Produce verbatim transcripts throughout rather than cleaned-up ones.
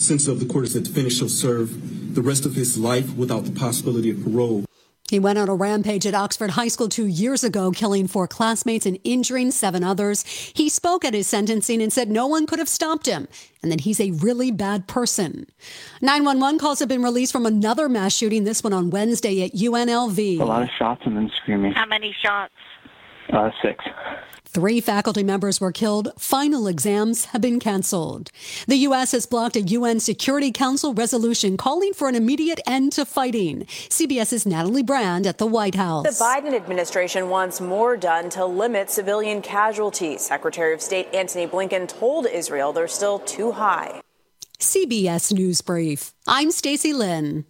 sense of the court is that the defendant shall serve the rest of his life without the possibility of parole. He went on a rampage at Oxford High School two years ago, killing four classmates and injuring seven others. He spoke at his sentencing and said no one could have stopped him and that he's a really bad person. nine one one calls have been released from another mass shooting, this one on Wednesday at U N L V. A lot of shots and then screaming. How many shots? Uh, six. Three faculty members were killed. Final exams have been canceled. The U S has blocked a U N Security Council resolution calling for an immediate end to fighting. CBS's Natalie Brand at the White House. The Biden administration wants more done to limit civilian casualties. Secretary of State Antony Blinken told Israel they're still too high. C B S News Brief. I'm Stacey Lynn.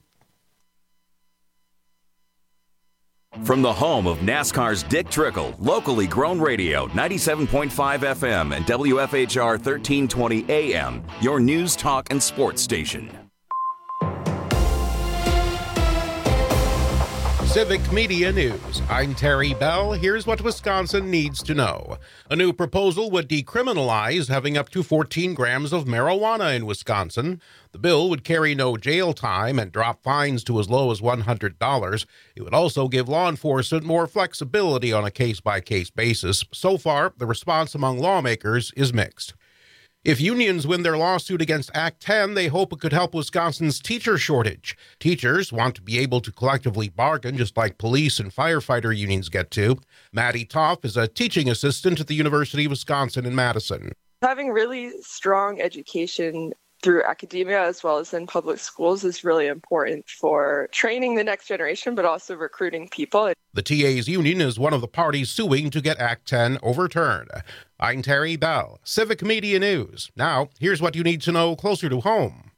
From the home of NASCAR's Dick Trickle, locally grown radio, ninety-seven point five F M and W F H R thirteen twenty A M, your news, talk, and sports station. Civic Media News. I'm Terry Bell. Here's what Wisconsin needs to know. A new proposal would decriminalize having up to fourteen grams of marijuana in Wisconsin. The bill would carry no jail time and drop fines to as low as one hundred dollars. It would also give law enforcement more flexibility on a case-by-case basis. So far, the response among lawmakers is mixed. If unions win their lawsuit against Act ten, they hope it could help Wisconsin's teacher shortage. Teachers want to be able to collectively bargain just like police and firefighter unions get to. Maddie Toff is a teaching assistant at the University of Wisconsin in Madison. Having really strong education through academia as well as in public schools is really important for training the next generation, but also recruiting people. The T A's union is one of the parties suing to get Act ten overturned. I'm Terry Bell, Civic Media News. Now, here's what you need to know closer to home.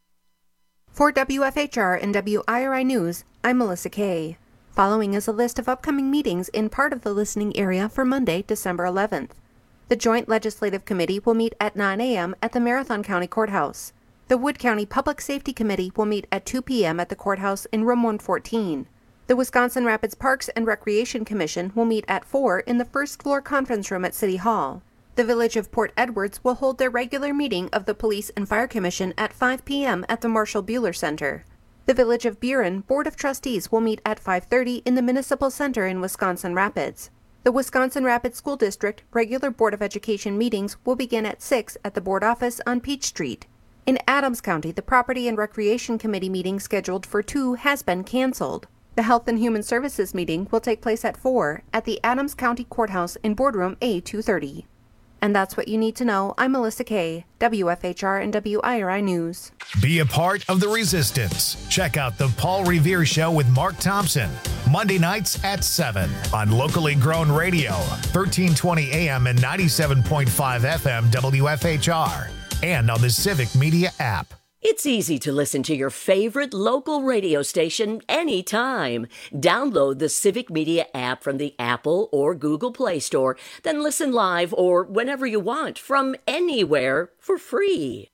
For W F H R and W I R I News, I'm Melissa Kay. Following is a list of upcoming meetings in part of the listening area for Monday, December eleventh. The Joint Legislative Committee will meet at nine a.m. at the Marathon County Courthouse. The Wood County Public Safety Committee will meet at two p.m. at the courthouse in room one fourteen. The Wisconsin Rapids Parks and Recreation Commission will meet at four in the first floor conference room at City Hall. The Village of Port Edwards will hold their regular meeting of the Police and Fire Commission at five p.m. at the Marshall Buehler Center. The Village of Buren Board of Trustees will meet at five thirty in the Municipal Center in Wisconsin Rapids. The Wisconsin Rapids School District regular Board of Education meetings will begin at six at the board office on Peach Street. In Adams County, the Property and Recreation Committee meeting scheduled for two has been canceled. The Health and Human Services meeting will take place at four at the Adams County Courthouse in boardroom A two thirty. And that's what you need to know. I'm Melissa Kay, W F H R and W I R I News. Be a part of the resistance. Check out the Paul Revere Show with Mark Thompson, Monday nights at seven on locally grown radio, thirteen twenty A M and ninety-seven point five F M W F H R, and on the Civic Media app. It's easy to listen to your favorite local radio station anytime. Download the Civic Media app from the Apple or Google Play Store, then listen live or whenever you want from anywhere for free.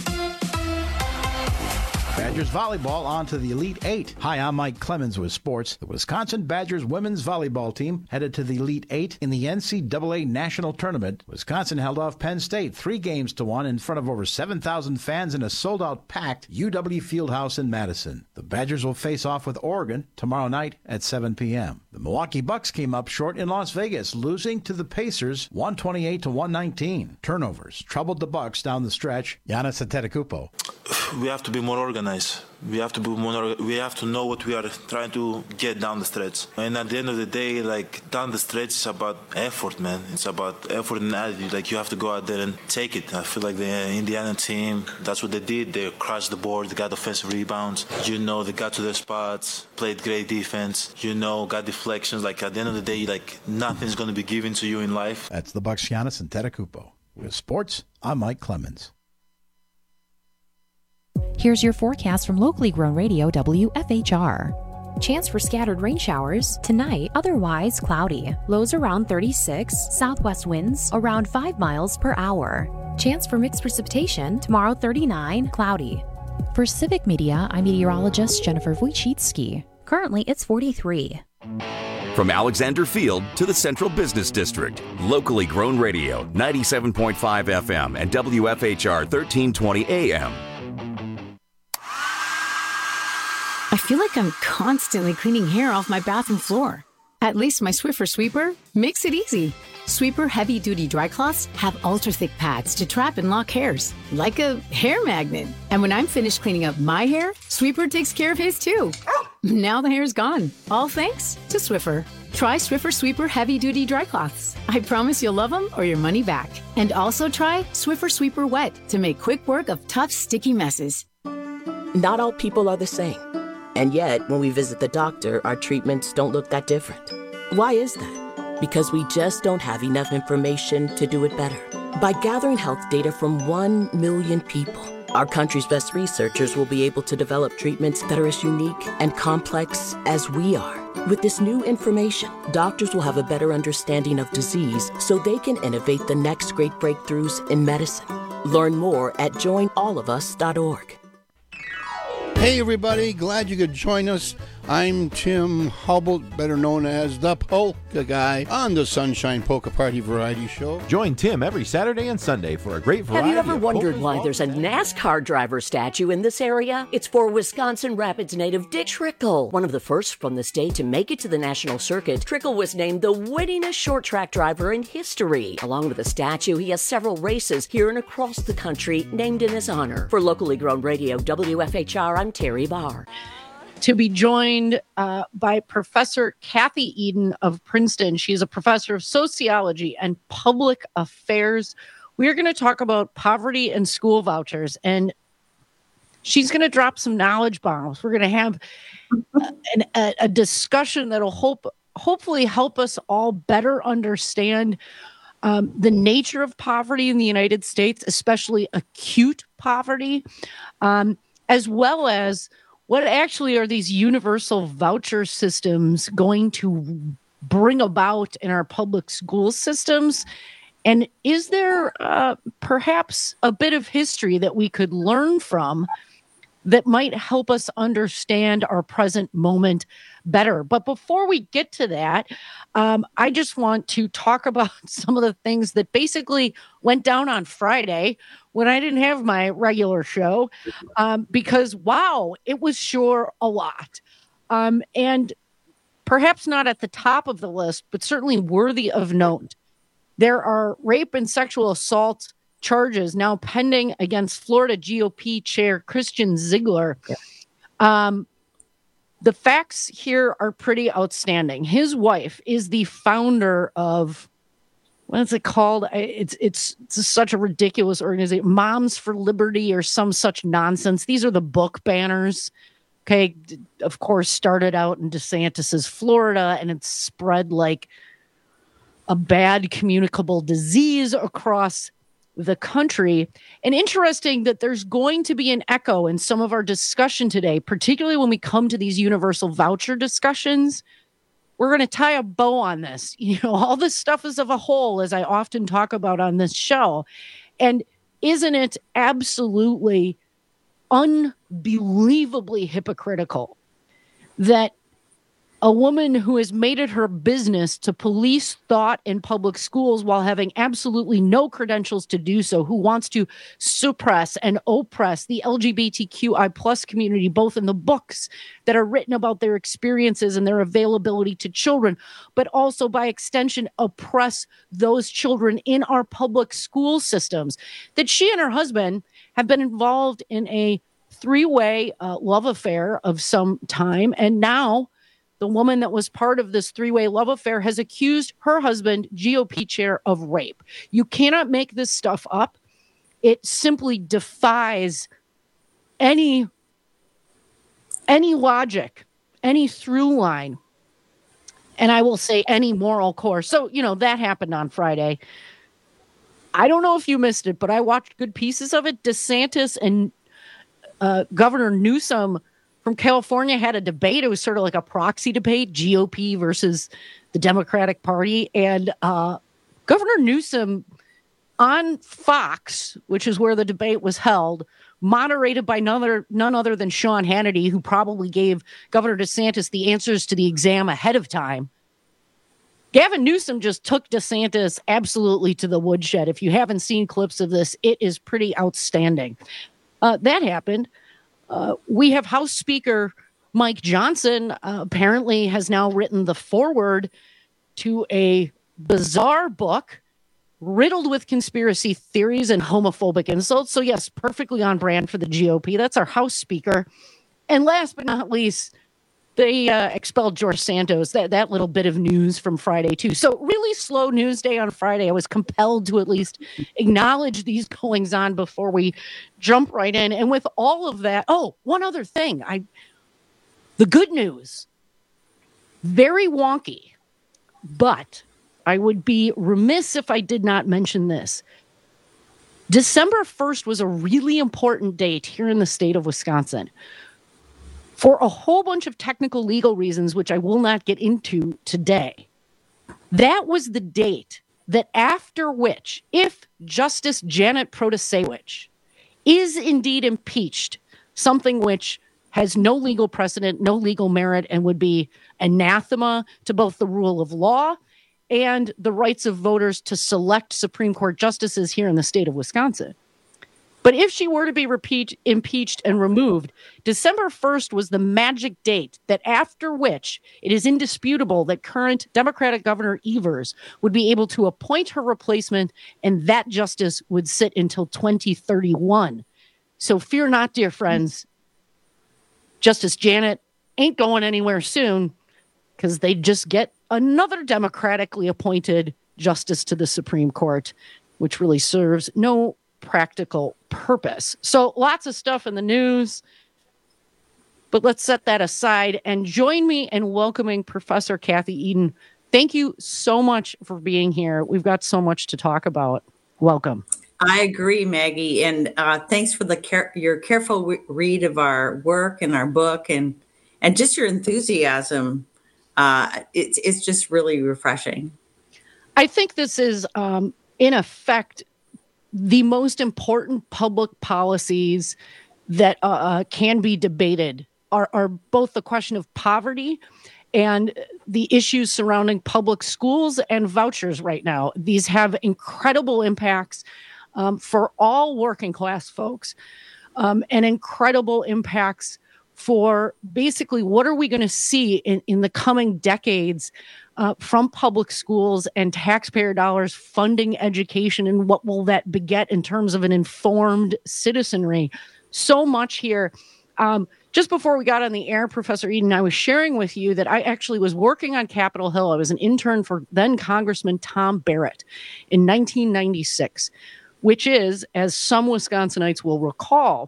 Badgers volleyball on to the Elite Eight. Hi, I'm Mike Clemens with sports. The Wisconsin Badgers women's volleyball team headed to the Elite Eight in the N C double A National Tournament. Wisconsin held off Penn State three games to one in front of over seven thousand fans in a sold-out packed U W Fieldhouse in Madison. The Badgers will face off with Oregon tomorrow night at seven p.m. The Milwaukee Bucks came up short in Las Vegas, losing to the Pacers one twenty-eight to one nineteen. Turnovers troubled the Bucks down the stretch. Giannis Antetokounmpo. We have to be more organized. We have to be more. We have to know what we are trying to get down the stretch. And at the end of the day, like down the stretch, it's about effort, man. It's about effort and attitude. Like you have to go out there and take it. I feel like the Indiana team, that's what they did. They crashed the board. They got offensive rebounds. You know, they got to their spots, played great defense. You know, got deflections. Like at the end of the day, like nothing's going to be given to you in life. That's the Bucks' Giannis Antetokounmpo. With sports, I'm Mike Clemens. Here's your forecast from locally grown radio W F H R. Chance for scattered rain showers tonight, otherwise cloudy. Lows around thirty-six, southwest winds around five miles per hour. Chance for mixed precipitation tomorrow, thirty-nine, cloudy. For Civic Media, I'm meteorologist Jennifer Wojcicki. Currently, it's forty-three. From Alexander Field to the Central Business District, locally grown radio, ninety-seven point five F M and W F H R thirteen twenty A M. I feel like I'm constantly cleaning hair off my bathroom floor. At least my Swiffer Sweeper makes it easy. Sweeper heavy-duty dry cloths have ultra-thick pads to trap and lock hairs, like a hair magnet. And when I'm finished cleaning up my hair, Sweeper takes care of his too. Now the hair's gone, all thanks to Swiffer. Try Swiffer Sweeper heavy-duty dry cloths. I promise you'll love them or your money back. And also try Swiffer Sweeper Wet to make quick work of tough, sticky messes. Not all people are the same. And yet, when we visit the doctor, our treatments don't look that different. Why is that? Because we just don't have enough information to do it better. By gathering health data from one million people, our country's best researchers will be able to develop treatments that are as unique and complex as we are. With this new information, doctors will have a better understanding of disease so they can innovate the next great breakthroughs in medicine. Learn more at join all of us dot org. Hey everybody, glad you could join us. I'm Tim Hubble, better known as the Polka Guy, on the Sunshine Polka Party Variety Show. Join Tim every Saturday and Sunday for a great variety. Have you ever of wondered polkas, why there's a NASCAR driver statue in this area? It's for Wisconsin Rapids native Dick Trickle, one of the first from the state to make it to the national circuit. Trickle was named the winningest short track driver in history. Along with the statue, he has several races here and across the country named in his honor. For locally grown radio, W F H R, I'm Terry Barr. To be joined uh, by Professor Kathy Eden of Princeton. She's a professor of sociology and public affairs. We're going to talk about poverty and school vouchers, and she's going to drop some knowledge bombs. We're going to have an, a, a discussion that'll hope, hopefully help us all better understand um, the nature of poverty in the United States, especially acute poverty, um, as well as what actually are these universal voucher systems going to bring about in our public school systems? And is there uh, perhaps a bit of history that we could learn from that might help us understand our present moment better? But before we get to that, um, I just want to talk about some of the things that basically went down on Friday when I didn't have my regular show, um, because, wow, it was sure a lot. Um, and perhaps not at the top of the list, but certainly worthy of note. There are rape and sexual assault charges now pending against Florida G O P Chair Christian Ziegler. Yeah. Um, the facts here are pretty outstanding. His wife is the founder of, what is it called? It's, it's it's such a ridiculous organization, Moms for Liberty or some such nonsense. These are the book banners. Okay, of course, started out in DeSantis's Florida, and it's spread like a bad communicable disease across the country. And interesting that there's going to be an echo in some of our discussion today, particularly when we come to these universal voucher discussions. We're going to tie a bow on this. You know, all this stuff is of a whole, as I often talk about on this show. And isn't it absolutely unbelievably hypocritical that a woman who has made it her business to police thought in public schools while having absolutely no credentials to do so, who wants to suppress and oppress the L G B T Q I plus community, both in the books that are written about their experiences and their availability to children, but also by extension, oppress those children in our public school systems, that she and her husband have been involved in a three-way uh, love affair of some time. And now the woman that was part of this three-way love affair has accused her husband, G O P chair, of rape. You cannot make this stuff up. It simply defies any, any logic, any through line, and I will say any moral course. So, you know, that happened on Friday. I don't know if you missed it, but I watched good pieces of it. DeSantis and uh, Governor Newsom from California had a debate. It was sort of like a proxy debate, G O P versus the Democratic Party. And uh, Governor Newsom on Fox, which is where the debate was held, moderated by none other, none other than Sean Hannity, who probably gave Governor DeSantis the answers to the exam ahead of time. Gavin Newsom just took DeSantis absolutely to the woodshed. If you haven't seen clips of this, it is pretty outstanding. Uh, that happened. Uh, we have House Speaker Mike Johnson uh, apparently has now written the foreword to a bizarre book riddled with conspiracy theories and homophobic insults. So yes, perfectly on brand for the G O P. That's our House Speaker. And last but not least, they uh, expelled George Santos. That, that little bit of news from Friday, too. So really slow news day on Friday. I was compelled to at least acknowledge these goings on before we jump right in. And with all of that, oh, one other thing. I The good news, very wonky, but I would be remiss if I did not mention this. December first was a really important date here in the state of Wisconsin. For a whole bunch of technical legal reasons, which I will not get into today, that was the date that after which, if Justice Janet Protasewicz is indeed impeached, something which has no legal precedent, no legal merit, and would be anathema to both the rule of law and the rights of voters to select Supreme Court justices here in the state of Wisconsin. But if she were to be repeat, impeached and removed, December first was the magic date that after which it is indisputable that current Democratic Governor Evers would be able to appoint her replacement, and that justice would sit until twenty thirty-one. So fear not, dear friends. Justice Janet ain't going anywhere soon because they just get another democratically appointed justice to the Supreme Court, which really serves no practical purpose. So lots of stuff in the news, but let's set that aside and join me in welcoming Professor Kathy Edin. Thank you so much for being here. We've got so much to talk about. Welcome. I agree, Maggie, and uh, thanks for the care- your careful re- read of our work and our book, and and just your enthusiasm. Uh, it's it's just really refreshing. I think this is, um, in effect, the most important public policies that uh, uh, can be debated are, are both the question of poverty and the issues surrounding public schools and vouchers right now. These have incredible impacts um, for all working class folks um, and incredible impacts for basically what are we going to see in, in the coming decades Uh, from public schools and taxpayer dollars funding education, and what will that beget in terms of an informed citizenry? So much here. Um, just before we got on the air, Professor Edin, I was sharing with you that I actually was working on Capitol Hill. I was an intern for then Congressman Tom Barrett in nineteen ninety-six, which is, as some Wisconsinites will recall,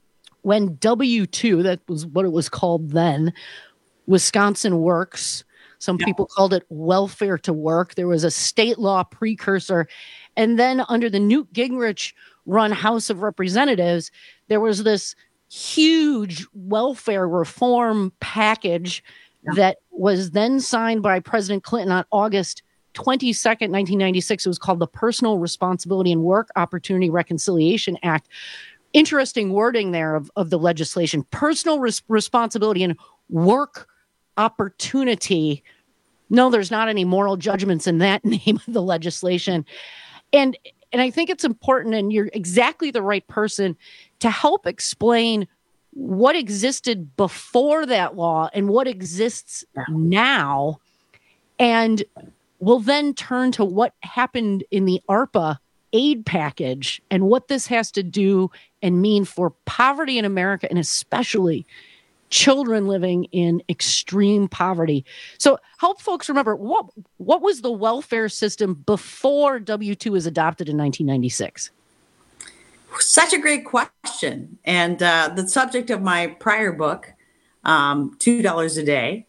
when W two, that was what it was called then, Wisconsin Works. Some people called it welfare to work. There was a state law precursor. And then under the Newt Gingrich run House of Representatives, there was this huge welfare reform package yeah. that was then signed by President Clinton on August twenty-second, nineteen ninety-six. It was called the Personal Responsibility and Work Opportunity Reconciliation Act. Interesting wording there of, of the legislation. Personal res- responsibility and work opportunity. No, there's not any moral judgments in that name of the legislation. And and I think it's important, and you're exactly the right person to help explain what existed before that law and what exists now. And we'll then turn to what happened in the ARPA aid package and what this has to do and mean for poverty in America, and especially children living in extreme poverty. So help folks remember, what what was the welfare system before W two was adopted in nineteen ninety-six? Such a great question. And uh, the subject of my prior book, um, two dollars a day.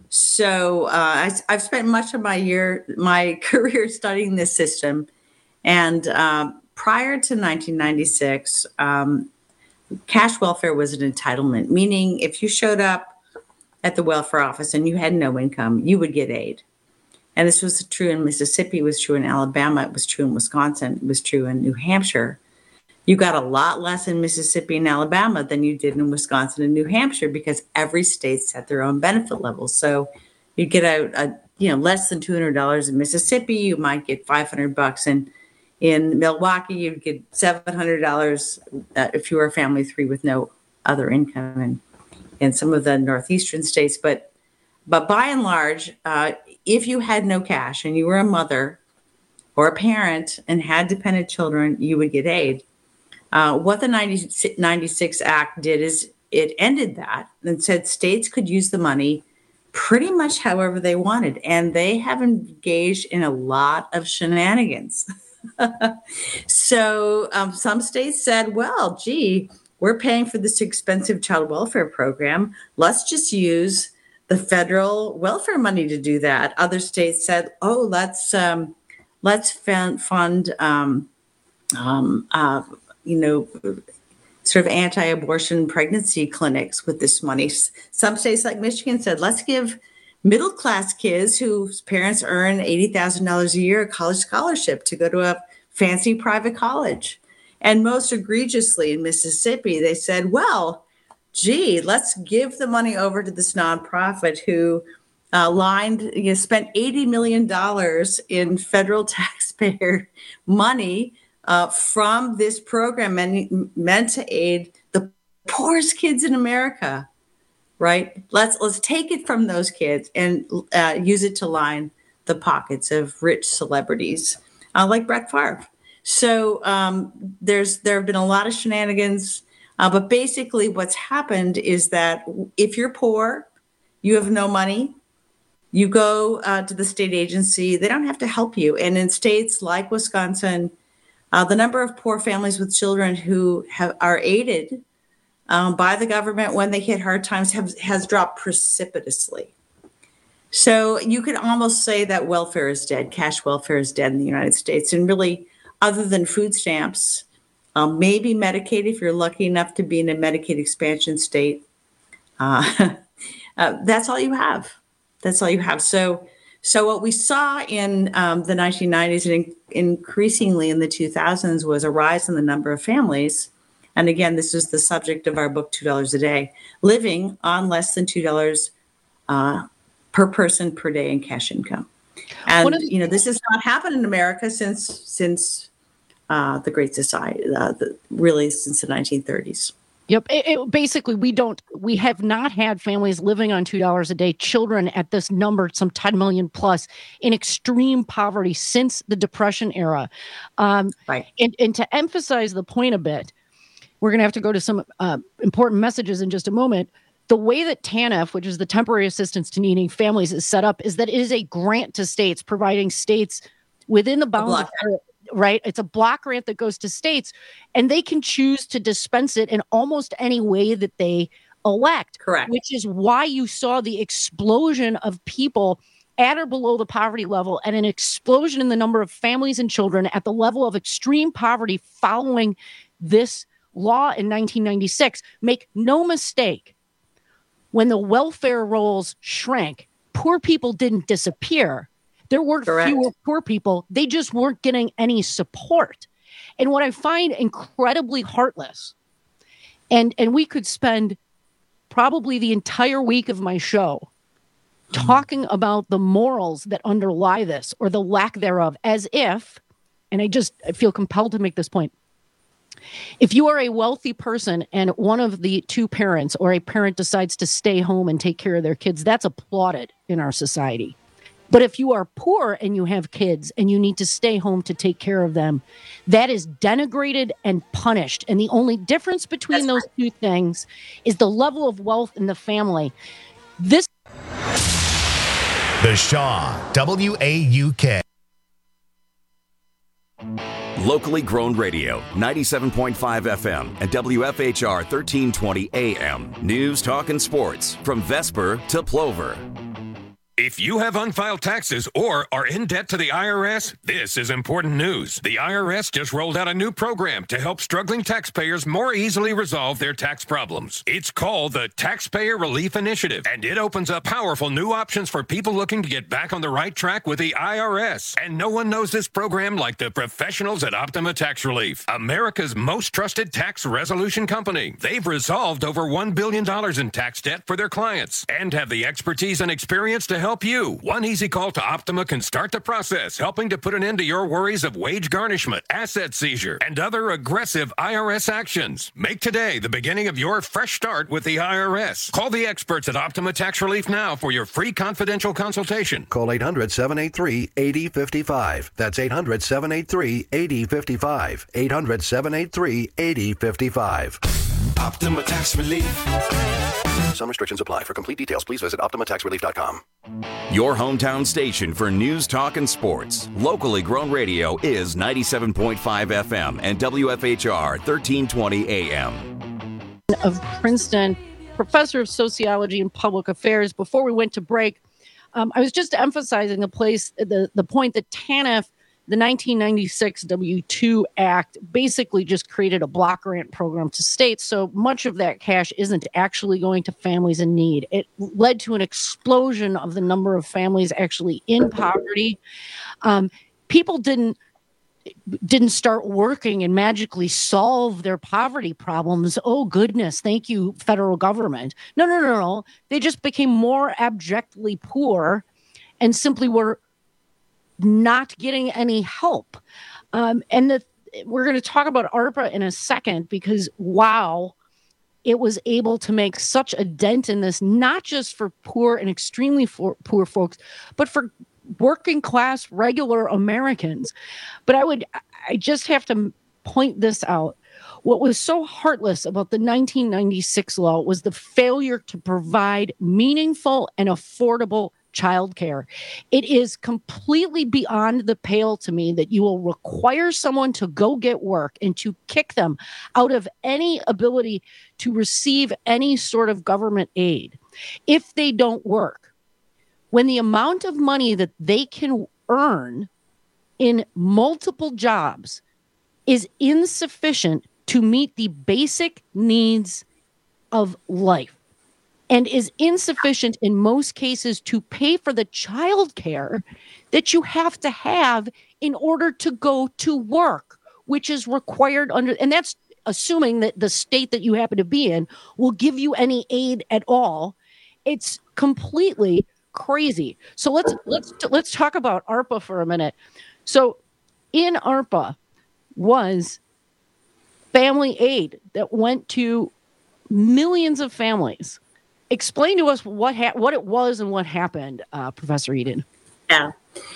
So uh, I, I've spent much of my year, my career studying this system. And uh, prior to nineteen ninety-six, um, cash welfare was an entitlement, meaning if you showed up at the welfare office and you had no income, you would get aid. And this was true in Mississippi, it was true in Alabama, it was true in Wisconsin, it was true in New Hampshire. You got a lot less in Mississippi and Alabama than you did in Wisconsin and New Hampshire because every state set their own benefit levels. So you get a, a you know less than two hundred dollars in Mississippi, you might get five hundred bucks in In Milwaukee, you'd get seven hundred dollars uh, if you were a family of three with no other income. And in some of the northeastern states. But but by and large, uh, if you had no cash and you were a mother or a parent and had dependent children, you would get aid. Uh, what the nineteen ninety-six Act did is it ended that and said states could use the money pretty much however they wanted. And they have engaged in a lot of shenanigans. So um, some states said, well, gee, we're paying for this expensive child welfare program. Let's just use the federal welfare money to do that. Other states said, oh, let's um, let's fund, fund um, um, uh, you know, sort of anti-abortion pregnancy clinics with this money. Some states like Michigan said, let's give middle-class kids whose parents earn eighty thousand dollars a year a college scholarship to go to a fancy private college. And most egregiously in Mississippi, they said, well, gee, let's give the money over to this nonprofit who uh, lined, you know, spent eighty million dollars in federal taxpayer money uh, from this program meant, meant to aid the poorest kids in America, right? Let's let's take it from those kids and uh, use it to line the pockets of rich celebrities uh, like Brett Favre. So um, there's there have been a lot of shenanigans. Uh, but basically what's happened is that if you're poor, you have no money, you go uh, to the state agency, they don't have to help you. And in states like Wisconsin, uh, the number of poor families with children who have, are aided um, by the government when they hit hard times have, has dropped precipitously. So you could almost say that welfare is dead, cash welfare is dead in the United States. And really, other than food stamps, Um, maybe Medicaid, if you're lucky enough to be in a Medicaid expansion state. Uh, uh, that's all you have. That's all you have. So so what we saw in um, the nineteen nineties and in, increasingly in the two thousands was a rise in the number of families. And again, this is the subject of our book, two dollars a Day, living on less than two dollars uh, per person per day in cash income. And, the- you know, this has not happened in America since since Uh, the Great Society, uh, the, really since the nineteen thirties. Yep. It, it, basically, we don't, we have not had families living on two dollars a day, children at this number, some ten million plus, in extreme poverty since the Depression era. Um, right. And, and to emphasize the point a bit, we're going to have to go to some uh, important messages in just a moment. The way that TANF, which is the Temporary Assistance to Needy Families, is set up is that it is a grant to states, providing states within the bounds of right? It's a block grant that goes to states, and they can choose to dispense it in almost any way that they elect. Correct. Which is why you saw the explosion of people at or below the poverty level and an explosion in the number of families and children at the level of extreme poverty following this law in nineteen ninety-six. Make no mistake, when the welfare rolls shrank, poor people didn't disappear. There were Correct. fewer poor people. They just weren't getting any support. And what I find incredibly heartless, and, and we could spend probably the entire week of my show talking about the morals that underlie this or the lack thereof, as if, and I just I feel compelled to make this point, if you are a wealthy person and one of the two parents or a parent decides to stay home and take care of their kids, that's applauded in our society. But if you are poor and you have kids and you need to stay home to take care of them, that is denigrated and punished. And the only difference between That's those right. two things is the level of wealth in the family. This. The Shaw, W A U K. Locally grown radio, ninety-seven point five F M and W F H R thirteen twenty A M. News, talk, and sports from Vesper to Plover. If you have unfiled taxes or are in debt to the I R S, this is important news. The I R S just rolled out a new program to help struggling taxpayers more easily resolve their tax problems. It's called the Taxpayer Relief Initiative, and it opens up powerful new options for people looking to get back on the right track with the I R S. And no one knows this program like the professionals at Optima Tax Relief, America's most trusted tax resolution company. They've resolved over one billion dollars in tax debt for their clients and have the expertise and experience to help you. One easy call to Optima can start the process, helping to put an end to your worries of wage garnishment, asset seizure, and other aggressive I R S actions. Make today the beginning of your fresh start with the I R S. Call the experts at Optima Tax Relief now for your free confidential consultation. Call eight hundred, seven eight three, eight zero five five. That's eight hundred, seven eight three, eight zero five five. eight hundred, seven eight three, eight zero five five. Optima Tax Relief. Some restrictions apply. For complete details, please visit optima tax relief dot com. Your hometown station for news, talk, and sports. Locally grown radio is ninety-seven point five F M and W F H R thirteen twenty A M. Of Princeton, professor of sociology and public affairs. Before we went to break, um, I was just emphasizing the place, the, the point that TANF, the nineteen ninety-six W two Act, basically just created a block grant program to states. So much of that cash isn't actually going to families in need. It led to an explosion of the number of families actually in poverty. Um, people didn't didn't start working and magically solve their poverty problems. Oh, goodness. Thank you, federal government. No, no, no, no. They just became more abjectly poor and simply were not getting any help. Um, and the, we're going to talk about ARPA in a second because, wow, it was able to make such a dent in this, not just for poor and extremely for, poor folks, but for working class, regular Americans. But I would, I just have to point this out. What was so heartless about the nineteen ninety-six law was the failure to provide meaningful and affordable childcare. It is completely beyond the pale to me that you will require someone to go get work and to kick them out of any ability to receive any sort of government aid if they don't work. When the amount of money that they can earn in multiple jobs is insufficient to meet the basic needs of life, and is insufficient in most cases to pay for the child care that you have to have in order to go to work, which is required under, and that's assuming that the state that you happen to be in will give you any aid at all. It's completely crazy. So let's let's let's talk about ARPA for a minute. So in ARPA was family aid that went to millions of families. Explain to us what ha- what it was and what happened, uh, Professor Eden. Yeah.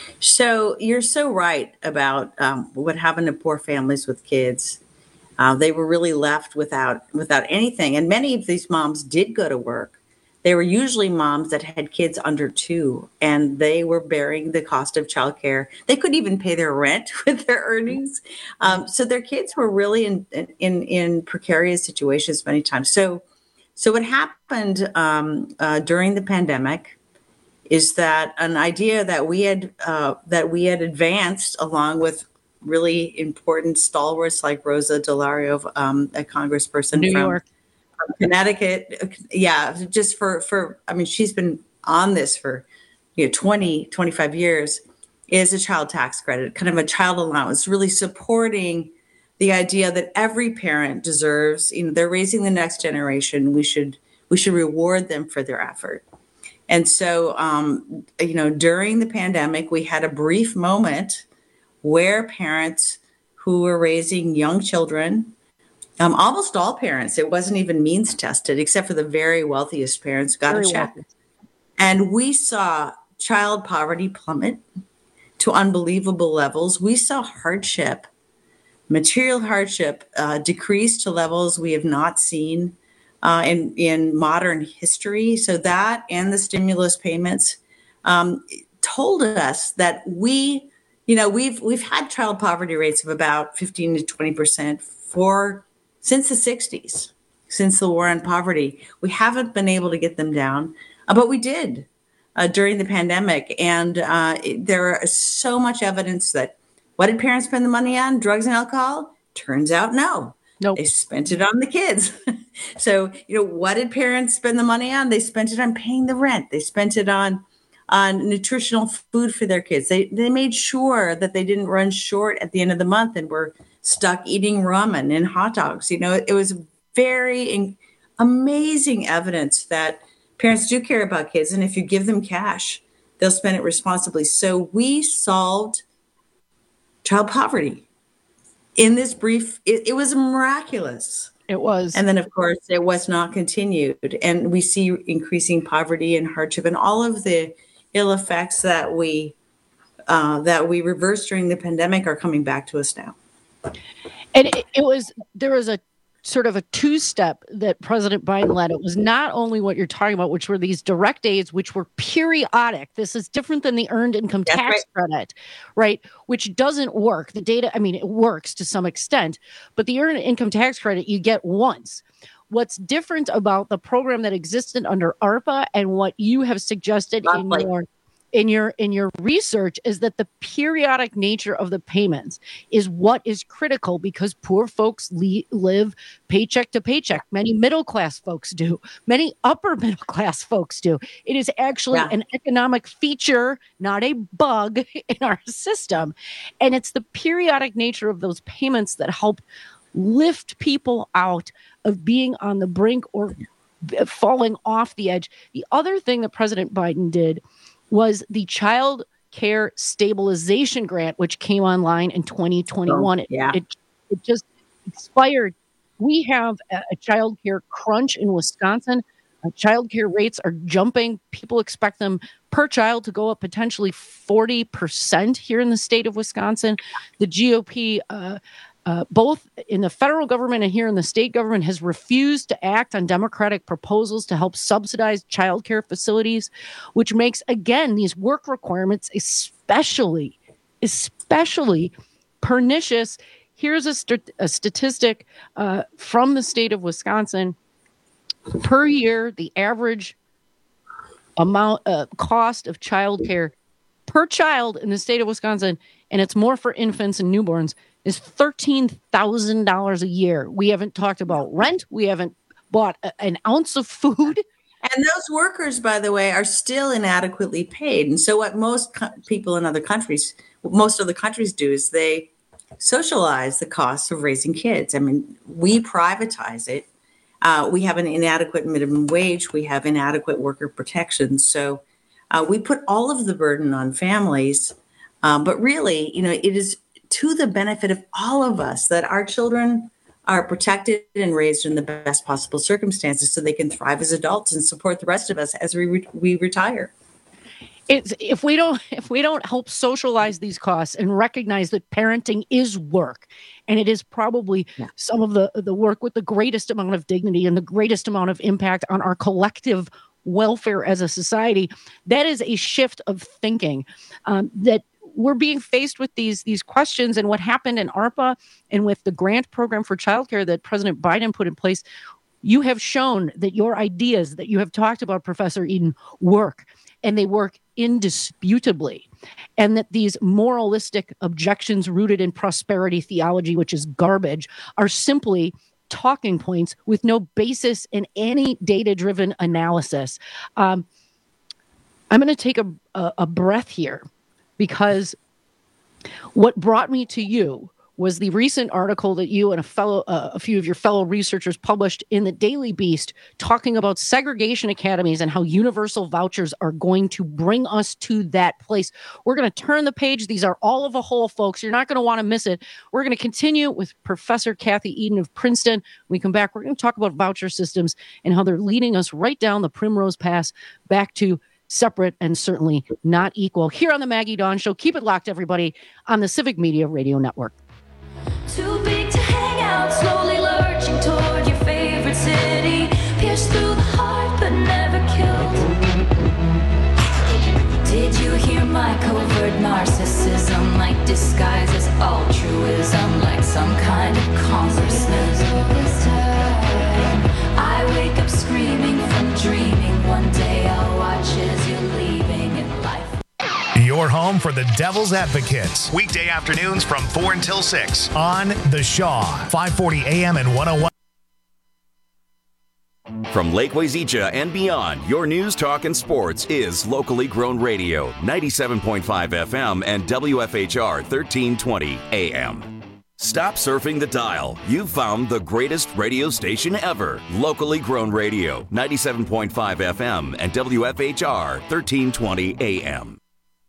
So you're so right about um, what happened to poor families with kids. Uh, they were really left without without anything. And many of these moms did go to work. They were usually moms that had kids under two, and they were bearing the cost of childcare. They couldn't even pay their rent with their earnings. Um, so their kids were really in, in, in precarious situations many times. So So what happened um, uh, during the pandemic is that an idea that we had uh, that we had advanced along with really important stalwarts like Rosa DeLario, um, a congressperson New from, York. from Connecticut. Yeah, just for, for, I mean, she's been on this for, you know, twenty, twenty-five years, is a child tax credit, kind of a child allowance, really supporting the idea that every parent deserves, you know, they're raising the next generation. We should we should reward them for their effort. And so, um, you know, during the pandemic, we had a brief moment where parents who were raising young children, um, almost all parents, it wasn't even means tested, except for the very wealthiest parents, got Very a check. wealthy. And we saw child poverty plummet to unbelievable levels. We saw hardship. Material hardship uh, decreased to levels we have not seen uh, in, in modern history. So that and the stimulus payments um, told us that we, you know, we've we've had child poverty rates of about fifteen to twenty percent for since the sixties, since the war on poverty. We haven't been able to get them down, uh, but we did uh, during the pandemic. And uh, there is so much evidence that what did parents spend the money on? Drugs and alcohol? Turns out no. Nope. They spent it on the kids. So, you know, what did parents spend the money on? They spent it on paying the rent. They spent it on on nutritional food for their kids. They they made sure that they didn't run short at the end of the month and were stuck eating ramen and hot dogs. You know, it, it was very in, amazing evidence that parents do care about kids. And if you give them cash, they'll spend it responsibly. So we solved child poverty in this brief. It, it was miraculous. It was. And then, of course, it was not continued. And we see increasing poverty and hardship and all of the ill effects that we uh, that we reversed during the pandemic are coming back to us now. And it, it was, there was a sort of a two-step that President Biden led. It was not only what you're talking about, which were these direct aids, which were periodic. This is different than the earned income That's tax right. credit, right? Which doesn't work. The data, I mean, it works to some extent, but the earned income tax credit you get once. What's different about the program that existed under ARPA and what you have suggested in your in your in your research is that the periodic nature of the payments is what is critical, because poor folks le- live paycheck to paycheck. Many middle class folks do. Many upper middle class folks do. It is actually Yeah. an economic feature, not a bug in our system. And it's the periodic nature of those payments that help lift people out of being on the brink or falling off the edge. The other thing that President Biden did was the Child Care Stabilization Grant, which came online in twenty twenty-one. Oh, yeah. It, it, it just expired. We have a, a child care crunch in Wisconsin. Uh, child care rates are jumping. People expect them per child to go up potentially forty percent here in the state of Wisconsin. The G O P, uh, Uh, both in the federal government and here in the state government, has refused to act on Democratic proposals to help subsidize childcare facilities, which makes, again, these work requirements especially, especially pernicious. Here's a, st- a statistic uh, from the state of Wisconsin. Per year, the average amount uh, cost of childcare per child in the state of Wisconsin, and it's more for infants and newborns, is thirteen thousand dollars a year. We haven't talked about rent. We haven't bought a, an ounce of food. And those workers, by the way, are still inadequately paid. And so what most co- people in other countries, most other countries do is they socialize the costs of raising kids. I mean, we privatize it. Uh, we have an inadequate minimum wage. We have inadequate worker protections. So uh, we put all of the burden on families. Um, but really, you know, it is to the benefit of all of us that our children are protected and raised in the best possible circumstances so they can thrive as adults and support the rest of us as we re- we retire. It's, if we don't if we don't help socialize these costs and recognize that parenting is work, and it is probably yeah. some of the, the work with the greatest amount of dignity and the greatest amount of impact on our collective welfare as a society, that is a shift of thinking um, that we're being faced with these these questions. And what happened in ARPA and with the grant program for childcare that President Biden put in place, you have shown that your ideas that you have talked about, Professor Eden, work, and they work indisputably. And that these moralistic objections rooted in prosperity theology, which is garbage, are simply talking points with no basis in any data-driven analysis. Um, I'm going to take a, a, a breath here, because what brought me to you was the recent article that you and a fellow, uh, a few of your fellow researchers published in the Daily Beast, talking about segregation academies and how universal vouchers are going to bring us to that place. We're going to turn the page. These are all of a whole, folks. You're not going to want to miss it. We're going to continue with Professor Kathy Eden of Princeton. When we come back, we're going to talk about voucher systems and how they're leading us right down the Primrose Pass back to separate and certainly not equal. Here on the Maggie Dawn Show. Keep it locked, everybody, on the Civic Media Radio Network. Too big to hang out, slowly lurching toward your favorite city. Pierced through the heart, but never killed. Did you hear my covert narcissism? Like disguises altruism, like some kind of consciousness. I wake up screaming from dreaming. One day I'll watch as you're leaving in life. Your home for the Devil's Advocates. Weekday afternoons from four until six on The Shaw, five forty a.m. and one oh one. From Lake Wazeecha and beyond, your news, talk, and sports is locally grown radio, ninety-seven point five F M and W F H R thirteen twenty A M. Stop surfing the dial. You've found the greatest radio station ever. Locally grown radio, ninety-seven point five F M and W F H R, thirteen twenty A M.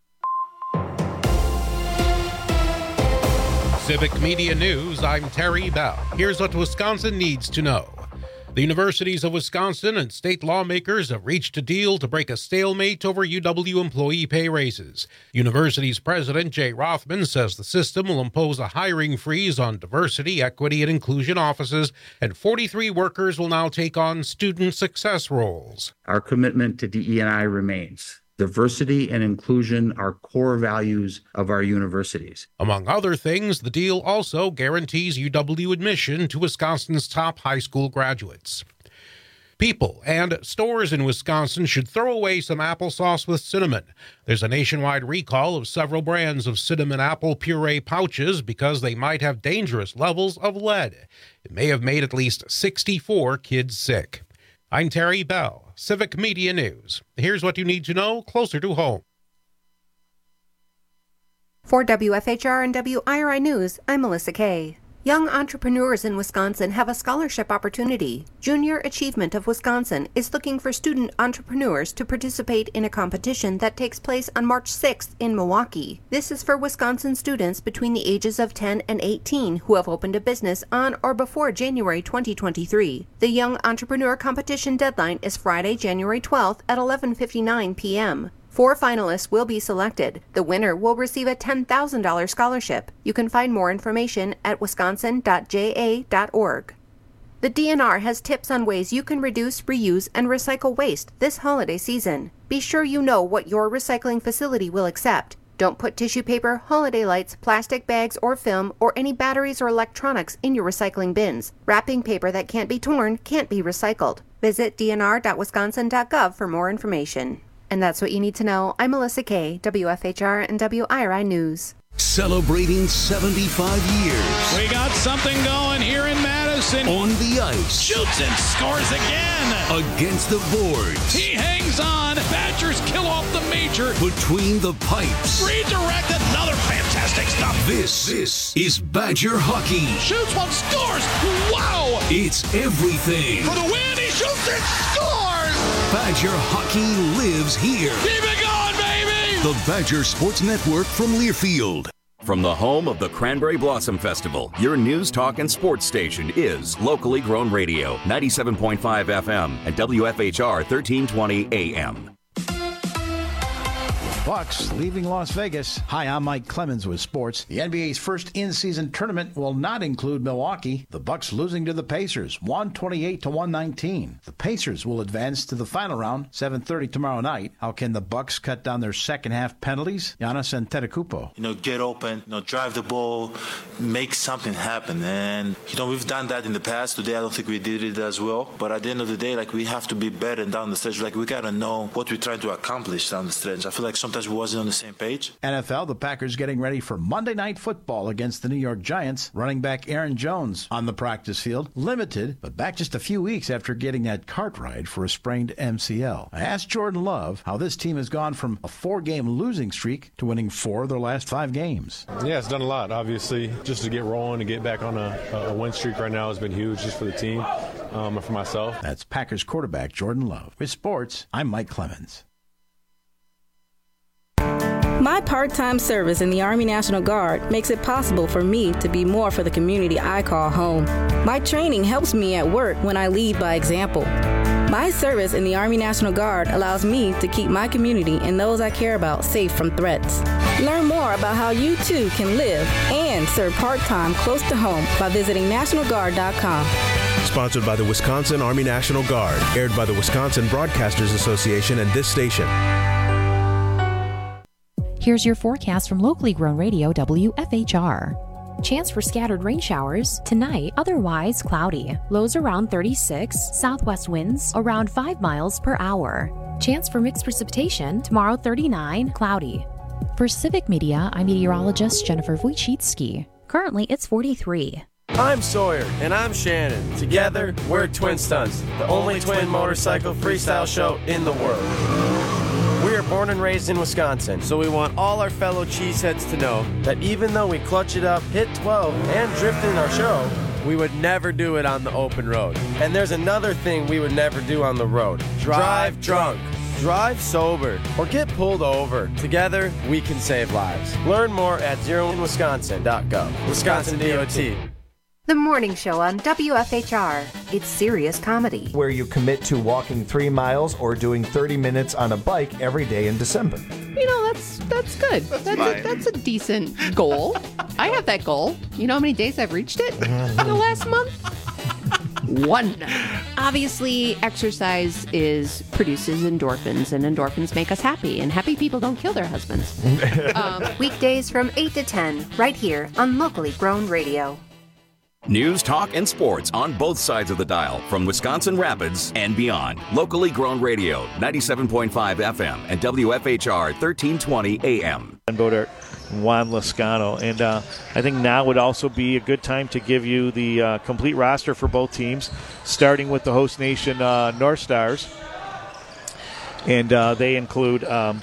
Civic Media News, I'm Terry Bell. Here's what Wisconsin needs to know. The universities of Wisconsin and state lawmakers have reached a deal to break a stalemate over U W employee pay raises. University's president, Jay Rothman, says the system will impose a hiring freeze on diversity, equity, and inclusion offices, and forty-three workers will now take on student success roles. Our commitment to D E and I remains. Diversity and inclusion are core values of our universities. Among other things, the deal also guarantees U W admission to Wisconsin's top high school graduates. People and stores in Wisconsin should throw away some applesauce with cinnamon. There's a nationwide recall of several brands of cinnamon apple puree pouches because they might have dangerous levels of lead. It may have made at least sixty-four kids sick. I'm Terry Bell, Civic Media News. Here's what you need to know closer to home. For W F H R and W I R I News, I'm Melissa Kay. Young entrepreneurs in Wisconsin have a scholarship opportunity. Junior Achievement of Wisconsin is looking for student entrepreneurs to participate in a competition that takes place on March sixth in Milwaukee. This is for Wisconsin students between the ages of ten and eighteen who have opened a business on or before January twenty twenty-three. The Young Entrepreneur Competition deadline is Friday, January twelfth at eleven fifty-nine p.m. Four finalists will be selected. The winner will receive a ten thousand dollars scholarship. You can find more information at wisconsin dot j a dot org. The D N R has tips on ways you can reduce, reuse, and recycle waste this holiday season. Be sure you know what your recycling facility will accept. Don't put tissue paper, holiday lights, plastic bags, or film, or any batteries or electronics in your recycling bins. Wrapping paper that can't be torn can't be recycled. Visit d n r dot wisconsin dot gov for more information. And that's what you need to know. I'm Melissa Kay, W F H R and W I R I News. Celebrating seventy-five years. We got something going here in Madison. On the ice. Shoots and scores again. Against the boards. He hangs on. Badgers kill off the major. Between the pipes. Redirect, another fantastic stop. This, this is Badger hockey. Shoots one, scores. Wow. It's everything. For the win, he shoots and scores. Badger hockey lives here. Keep it going, baby! The Badger Sports Network from Learfield. From the home of the Cranberry Blossom Festival, your news, talk, and sports station is Locally Grown Radio, ninety-seven point five F M and W F H R thirteen twenty A M. Bucks leaving Las Vegas. Hi, I'm Mike Clemens with sports. The N B A's first in-season tournament will not include Milwaukee. The Bucks losing to the Pacers, one twenty-eight to one nineteen. The Pacers will advance to the final round, seven thirty tomorrow night. How can the Bucks cut down their second half penalties? Giannis Antetokounmpo. You know, get open, you know, drive the ball, make something happen. And, you know, we've done that in the past. Today, I don't think we did it as well. But at the end of the day, like, we have to be better down the stretch. Like, we got to know what we're trying to accomplish down the stretch. I feel like sometimes we wasn't on the same page. N F L, the Packers getting ready for Monday Night Football against the New York Giants. Running back Aaron Jones on the practice field, limited, but back just a few weeks after getting that cart ride for a sprained M C L. I asked Jordan Love how this team has gone from a four-game losing streak to winning four of their last five games. Yeah, it's done a lot, obviously. Just to get rolling and get back on a, a win streak right now has been huge just for the team um, and for myself. That's Packers quarterback Jordan Love. With sports, I'm Mike Clemens. My part-time service in the Army National Guard makes it possible for me to be more for the community I call home. My training helps me at work when I lead by example. My service in the Army National Guard allows me to keep my community and those I care about safe from threats. Learn more about how you too can live and serve part-time close to home by visiting national guard dot com. Sponsored by the Wisconsin Army National Guard, aired by the Wisconsin Broadcasters Association and this station. Here's your forecast from locally grown radio W F H R. Chance for scattered rain showers tonight, otherwise cloudy. Lows around thirty-six, southwest winds around five miles per hour. Chance for mixed precipitation tomorrow, thirty-nine, cloudy. For Civic Media, I'm meteorologist Jennifer Wojcicki. Currently, it's forty-three. I'm Sawyer, and I'm Shannon. Together, we're Twin Stunts, the only twin motorcycle freestyle show in the world. We're are born and raised in Wisconsin, so we want all our fellow cheeseheads to know that even though we clutch it up, hit twelve, and drift in our show, we would never do it on the open road. And there's another thing we would never do on the road. Drive drunk. Drive sober. Or get pulled over. Together, we can save lives. Learn more at zero in wisconsin dot gov. Wisconsin D O T. The morning show on W F H R. It's serious comedy. Where you commit to walking three miles or doing thirty minutes on a bike every day in December. You know, that's that's good. That's, that's, a, that's a decent goal. I have that goal. You know how many days I've reached it in the last month? One. Obviously, exercise is produces endorphins, and endorphins make us happy, and happy people don't kill their husbands. um, Weekdays from eight to ten, right here on Locally Grown Radio. News, talk, and sports on both sides of the dial from Wisconsin Rapids and beyond. Locally Grown Radio, ninety-seven point five F M and W F H R thirteen twenty A M. Ben Bodart, Juan Lascano. And uh, I think now would also be a good time to give you the uh, complete roster for both teams, starting with the host nation uh, North Stars. And uh, they include um,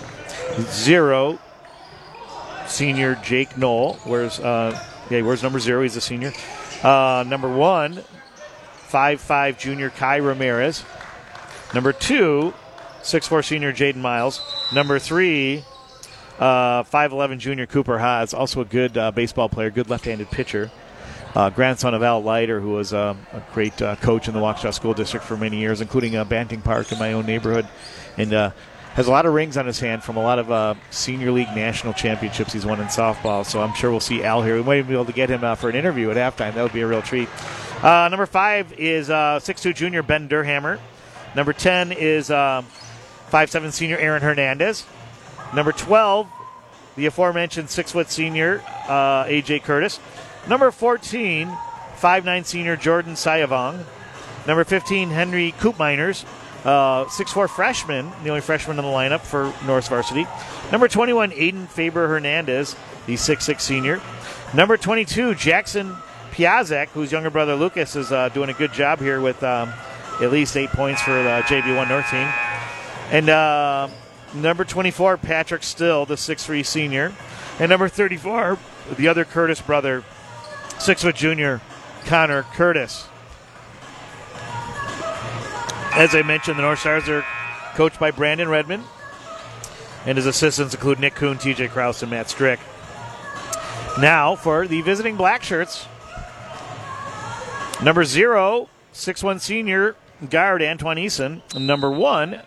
zero, senior Jake Knoll. Where's uh, yeah, where's number zero? He's a senior. Uh, number one, five five junior Kai Ramirez. Number two, six four senior Jaden Miles. Number three, uh, five eleven junior Cooper Haas, also a good uh, baseball player, good left-handed pitcher. Uh, grandson of Al Leiter, who was uh, a great uh, coach in the Waukesha School District for many years, including uh, Banting Park in my own neighborhood. And uh, has a lot of rings on his hand from a lot of uh, senior league national championships he's won in softball. So I'm sure we'll see Al here. We might even be able to get him uh, for an interview at halftime. That would be a real treat. Uh, number five is uh, six two junior Ben Durhammer. Number ten is uh, five seven senior Aaron Hernandez. Number twelve, the aforementioned six foot senior uh, A J Curtis. Number fourteen, five nine senior Jordan Sayavong. Number fifteen, Henry Koopminers. Uh, six four freshman, the only freshman in the lineup for North Varsity. Number twenty-one, Aiden Faber Hernandez, the six six senior. Number twenty-two, Jackson Piazek, whose younger brother Lucas is uh, doing a good job here with um, at least eight points for the J V one North team. And uh, number twenty-four, Patrick Still, the six three senior. And number thirty-four, the other Curtis brother, six foot junior Connor Curtis. As I mentioned, the North Stars are coached by Brandon Redmond, and his assistants include Nick Kuhn, T J Krause, and Matt Strick. Now for the visiting Black Shirts. Number zero, six one senior guard Antoine Eason. Number one,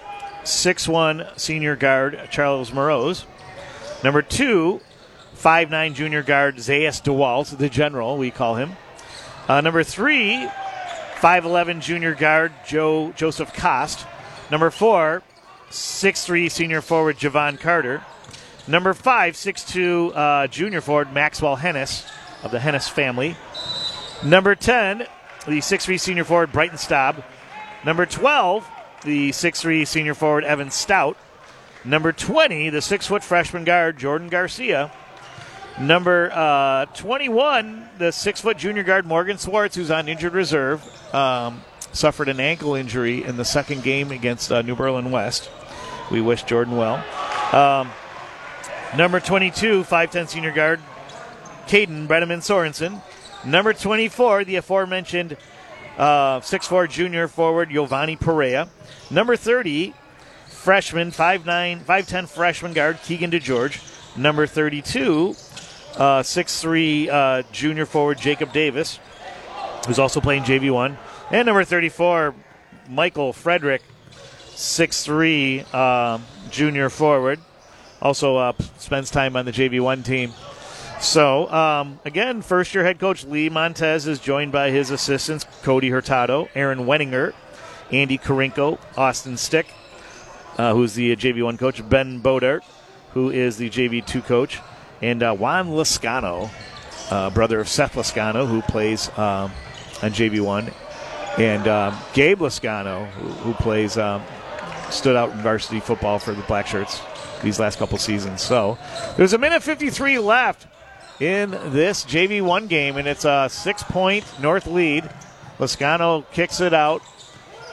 six one senior guard Charles Morose. Number two, five nine junior guard Zayas DeWalt, the general, we call him. Uh, number three, five eleven junior guard Joe Joseph Kost. Number four, six three senior forward Javon Carter. Number five, six two uh, junior forward Maxwell Hennis of the Hennis family. Number ten, the six three senior forward Brighton Staub. Number twelve, the six three senior forward Evan Stout. Number twenty, the six foot freshman guard Jordan Garcia. Number uh, twenty-one, the six foot junior guard Morgan Swartz, who's on injured reserve, um, suffered an ankle injury in the second game against uh, New Berlin West. We wish Jordan well. Um, number twenty-two, five ten senior guard Caden Brenneman Sorensen. Number twenty-four, the aforementioned uh, six four junior forward Giovanni Perea. Number thirty, freshman, five nine, five ten freshman guard Keegan DeGeorge. Number thirty-two, uh, six three uh, junior forward Jacob Davis, who's also playing J V one. And number thirty-four, Michael Frederick, six three uh, junior forward, also uh, spends time on the J V one team. So, um, again, first-year head coach Lee Montez is joined by his assistants Cody Hurtado, Aaron Wenninger, Andy Karinko, Austin Stick, uh, who's the J V one coach, Ben Bodart, who is the J V two coach, and uh, Juan Lascano, uh, brother of Seth Lascano, who plays um, on J V one, and um, Gabe Lascano, who, who plays, um, stood out in varsity football for the Black Shirts these last couple seasons. So there's a minute fifty-three left in this J V one game, and it's a six-point North lead. Lascano kicks it out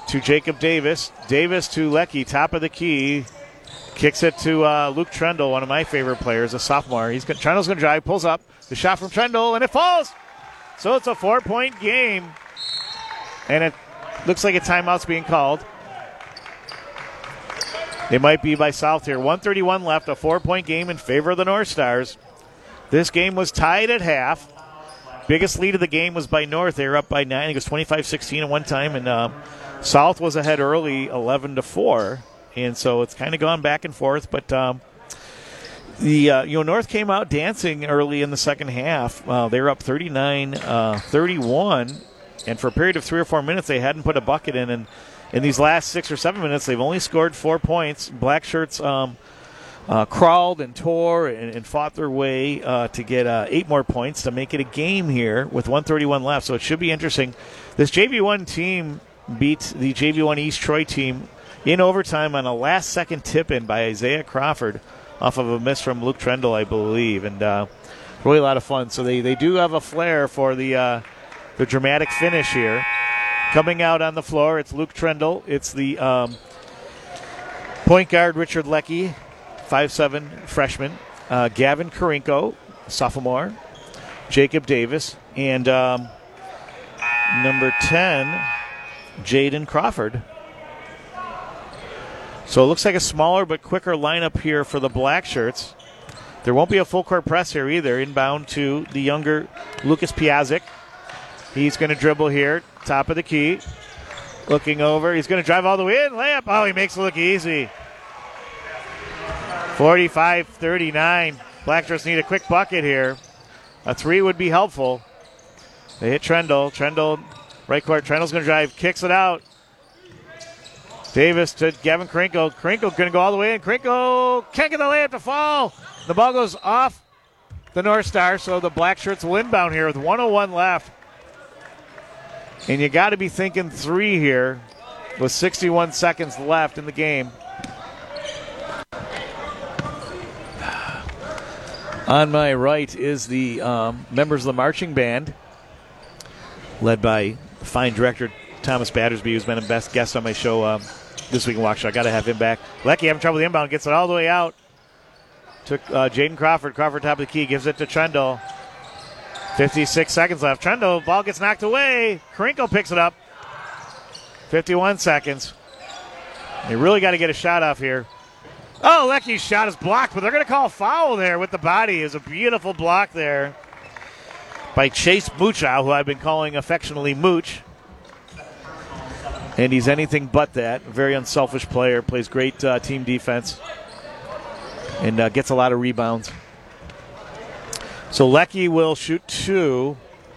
to Jacob Davis. Davis to Leckie, top of the key. Kicks it to uh, Luke Trendle, one of my favorite players, a sophomore. He's gonna, Trendle's going to drive, pulls up. The shot from Trendle, and it falls. So it's a four-point game. And it looks like a timeout's being called. They might be by South here. one thirty-one left, a four-point game in favor of the North Stars. This game was tied at half. Biggest lead of the game was by North. They were up by nine. I think it was twenty-five sixteen at one time. And uh, South was ahead early, eleven to four. And so it's kind of gone back and forth. But um, the uh, you know North came out dancing early in the second half. Uh, they were up thirty-nine thirty-one. And for a period of three or four minutes, they hadn't put a bucket in. And in these last six or seven minutes, they've only scored four points. Black Shirts um, uh, crawled and tore and, and fought their way uh, to get uh, eight more points to make it a game here with one thirty-one left. So it should be interesting. This J V one team beat the J V one East Troy team in overtime on a last-second tip-in by Isaiah Crawford off of a miss from Luke Trendle, I believe. And uh, really a lot of fun. So they, they do have a flair for the uh, the dramatic finish here. Coming out on the floor, it's Luke Trendle. It's the um, point guard, Richard Leckie, five seven freshman. Uh, Gavin Karinko, sophomore. Jacob Davis. And um, number ten, Jaden Crawford. So it looks like a smaller but quicker lineup here for the Black Shirts. There won't be a full court press here either. Inbound to the younger Lucas Piazzik. He's going to dribble here, top of the key. Looking over. He's going to drive all the way in. Layup. Oh, he makes it look easy. forty-five thirty-nine. Black Shirts need a quick bucket here. A three would be helpful. They hit Trendle. Trendle, right court. Trendle's going to drive. Kicks it out. Davis to Gavin Krinkle. Krinkle going to go all the way in. Krinkle can't get the layup to fall. The ball goes off the North Star, so the Black Shirts will inbound here with one oh one left. And you got to be thinking three here with sixty-one seconds left in the game. On my right is the um, members of the marching band, led by fine director Thomas Battersby, who's been a best guest on my show um, this week in Waukesha. I got to have him back. Leckie having trouble with the inbound, gets it all the way out. Took uh, Jaden Crawford. Crawford top of the key, gives it to Trendle. fifty-six seconds left. Trendle, ball gets knocked away. Krinkle picks it up. fifty-one seconds. They really got to get a shot off here. Oh, Leckie's shot is blocked, but they're going to call a foul there with the body. It's a beautiful block there by Chase Moochow, who I've been calling affectionately Mooch. And he's anything but that. A very unselfish player. Plays great uh, team defense. And uh, gets a lot of rebounds. So Leckie will shoot two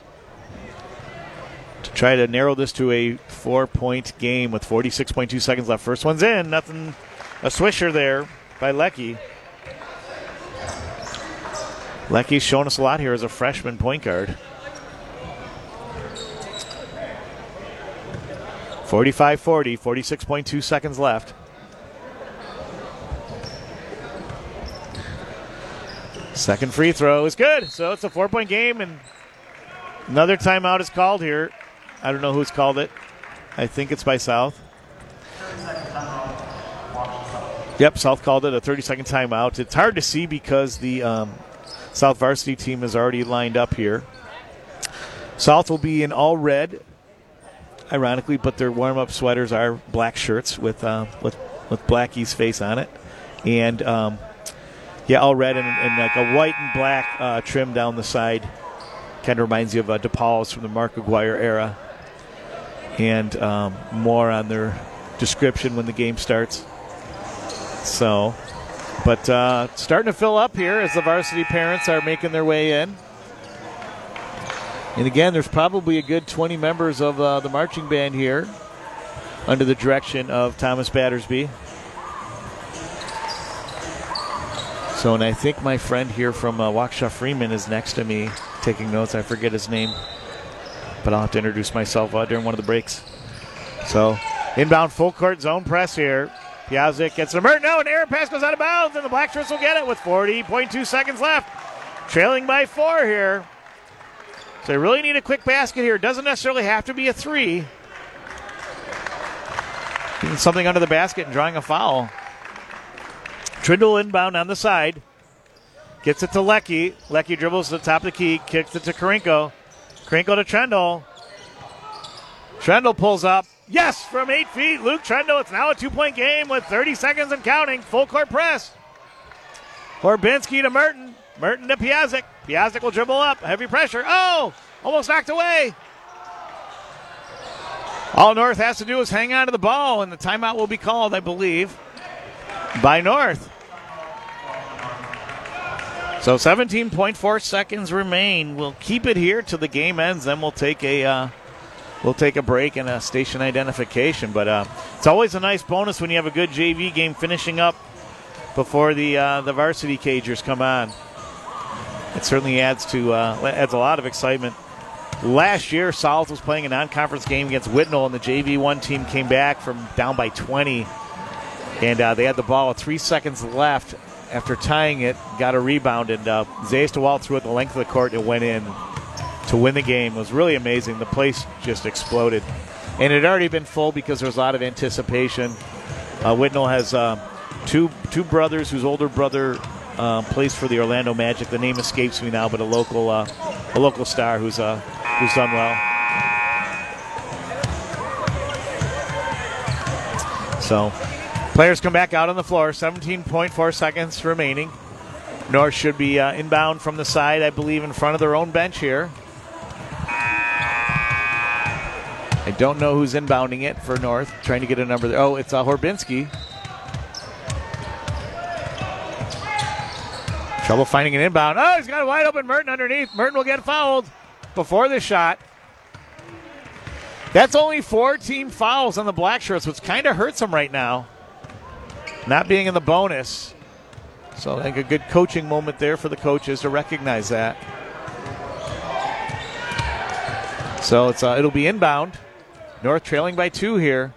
to try to narrow this to a four-point game with forty-six point two seconds left. First one's in. Nothing. A swisher there by Leckie. Leckie's shown us a lot here as a freshman point guard. forty-five forty, forty-six point two seconds left. Second free throw is good. So it's a four-point game, and another timeout is called here. I don't know who's called it. I think it's by South. Yep, South called it a thirty-second timeout. It's hard to see because the um, South varsity team is already lined up here. South will be in all red, ironically, but their warm-up sweaters are black shirts with uh, with with Blackie's face on it, and um, yeah, all red and, and like a white and black uh, trim down the side. Kind of reminds you of uh, DePaul's from the Mark Aguirre era, and um, more on their description when the game starts. So, but uh, starting to fill up here as the varsity parents are making their way in. And again, there's probably a good twenty members of uh, the marching band here under the direction of Thomas Battersby. So, and I think my friend here from uh, Waukesha Freeman is next to me taking notes. I forget his name, but I'll have to introduce myself uh, during one of the breaks. So, inbound full court zone press here. Piazzik gets an alert. No, an error pass goes out of bounds, and the Black Shirts will get it with forty point two seconds left. Trailing by four here. So they really need a quick basket here. It doesn't necessarily have to be a three. doing something under the basket and drawing a foul. Trindle inbound on the side. Gets it to Lecky. Lecky dribbles to the top of the key. Kicks it to Karinko. Karinko to Trendle. Trendle pulls up. Yes, from eight feet. Luke Trendle. It's now a two-point game with thirty seconds and counting. Full court press. Horbinski to Merton. Merton to Piazzik. Piazzik will dribble up. Heavy pressure. Oh, almost knocked away. All North has to do is hang on to the ball, and the timeout will be called, I believe, by North. So seventeen point four seconds remain. We'll keep it here till the game ends. Then we'll take a uh, we'll take a break and a station identification. But uh, it's always a nice bonus when you have a good J V game finishing up before the uh, the varsity Cagers come on. It certainly adds to uh, adds a lot of excitement. Last year, South was playing a non-conference game against Whitnall, and the J V one team came back from down by twenty, and uh, they had the ball with three seconds left. After tying it, got a rebound, and uh, Zayas DeWalt threw it the length of the court and went in to win the game. It was really amazing. The place just exploded. And it had already been full because there was a lot of anticipation. Uh, Whitnall has uh, two two brothers whose older brother uh, plays for the Orlando Magic. The name escapes me now, but a local uh, a local star who's uh, who's done well. So players come back out on the floor. seventeen point four seconds remaining. North should be uh, inbound from the side, I believe, in front of their own bench here. I don't know who's inbounding it for North. Trying to get a number there. Oh, it's uh, Horbinski. Trouble finding an inbound. Oh, he's got a wide open Merton underneath. Merton will get fouled before the shot. That's only four team fouls on the Black Shirts, which kind of hurts them right now, not being in the bonus. So I think a good coaching moment there for the coaches to recognize that. So it's uh, it'll be inbound. North trailing by two here.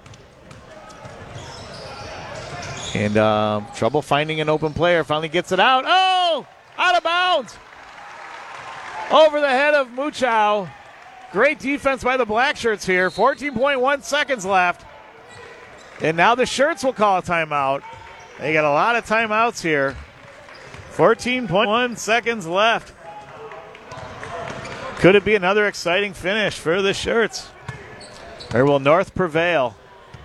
And uh, trouble finding an open player. Finally gets it out. Oh! Out of bounds! Over the head of Muchow. Great defense by the Black Shirts here. fourteen point one seconds left. And now the Shirts will call a timeout. They got a lot of timeouts here. fourteen point one seconds left. Could it be another exciting finish for the Shirts? Or will North prevail?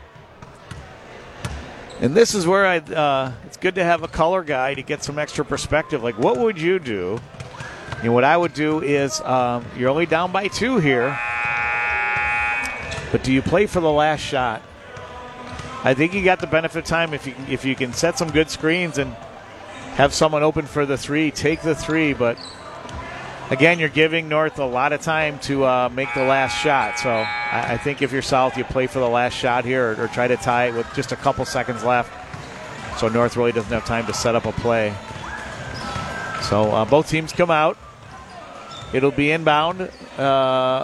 And this is where I. Uh, it's good to have a color guy to get some extra perspective. Like, what would you do? You know, what I would do is um, you're only down by two here, but do you play for the last shot? I think you got the benefit of time if you can, if you can set some good screens and have someone open for the three, take the three. But again, you're giving North a lot of time to uh, make the last shot. So I, I think if you're South, you play for the last shot here or, or try to tie it with just a couple seconds left. So North really doesn't have time to set up a play. So uh, both teams come out. It'll be inbound uh,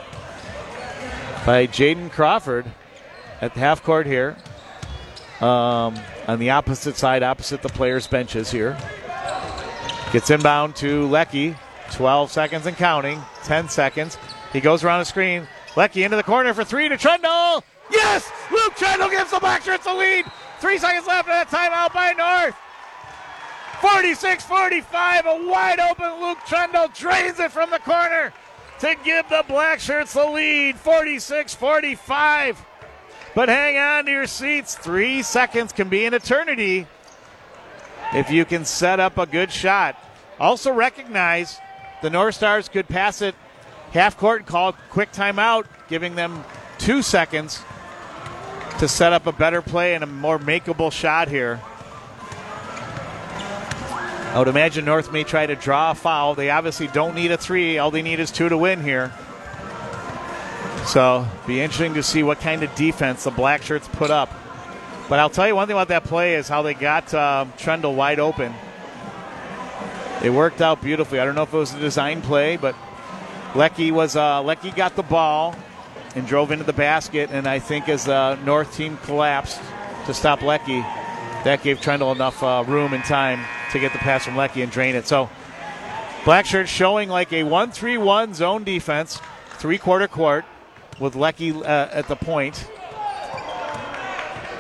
by Jaden Crawford at the half court here. Um, on the opposite side, opposite the players' benches here. Gets inbound to Lecky. twelve seconds and counting. ten seconds. He goes around the screen. Lecky into the corner for three to Trundle. Yes! Luke Trundle gives the Black Shirts the lead. Three seconds left of that timeout by North. forty-six forty-five, a wide open Luke Trundle drains it from the corner to give the Black Shirts the lead, forty-six forty-five. But hang on to your seats. Three seconds can be an eternity if you can set up a good shot. Also recognize the North Stars could pass it half court and call a quick timeout, giving them two seconds to set up a better play and a more makeable shot here. I would imagine North may try to draw a foul. They obviously don't need a three. All they need is two to win here. So be interesting to see what kind of defense the Black Shirts put up. But I'll tell you one thing about that play is how they got um, Trundle wide open. It worked out beautifully. I don't know if it was a design play, but Lecky was uh, Lecky got the ball and drove into the basket. And I think as the North team collapsed to stop Lecky, that gave Trundle enough uh, room and time to get the pass from Lecky and drain it. So Black Shirts showing like a one three one zone defense, three-quarter court with Lecky uh, at the point.